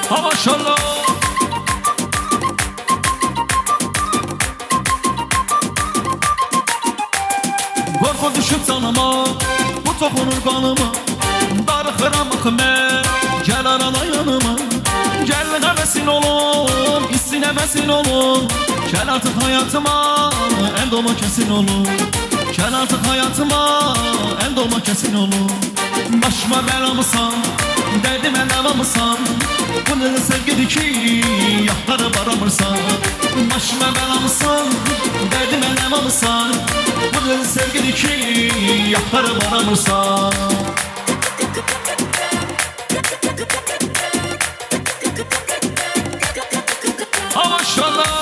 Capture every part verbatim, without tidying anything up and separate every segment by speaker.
Speaker 1: Ha maşallah. Korku düşüp canıma, bu toxunur kanıma. Darıxıram axımə, gəl arala yanıma. Gəl həvəsin olun, hissin həvəsin olun. Gəl artıq hayatıma, ən dolma kəsin olun. Gəl artıq hayatıma, ən dolma kəsin olun. Başıma bəlamısan, dərdimə nəvamısan. Bu nə sevgidir ki, yaxları baramırsan. Başıma bəlamısan, dərdimə nəvamısan. Bu nə sevgidir ki, yaxları baramırsan. Ha maşallah.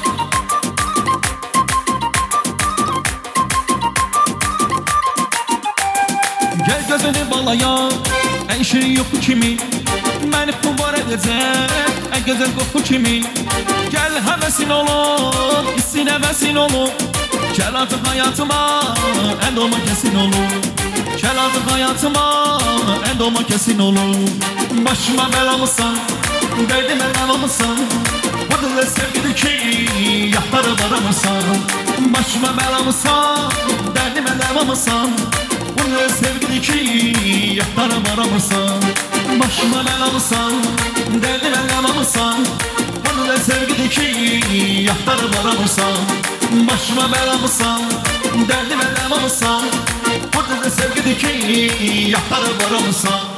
Speaker 1: Gel gözünü balaya, ən şirin yoxu kimi. Məni xubar edəcək, ən gözəl qoxu kimi. Gəl həvəsin olun, hissin həvəsin olun. Gəl artıq hayatıma, ən dolma kəsin olun. Gəl artıq hayatıma, ən dolma kəsin olun. Başıma bəlamısan, dərdimə nəvamısan. Bu da sevgidir ki, yaxları varamırsan. Başıma bəlamısan, dərdimə nəvamısan. Bu da sevgidir ki, yaxları varamırsan. Başıma bəlamısan, dərdimə nəvamısan. Bu da sevgidir ki, yaxları varamırsan. Başıma bəlamısan, dərdimə nəvamısan. Bu da sevgidir ki, yaxları varamırsan.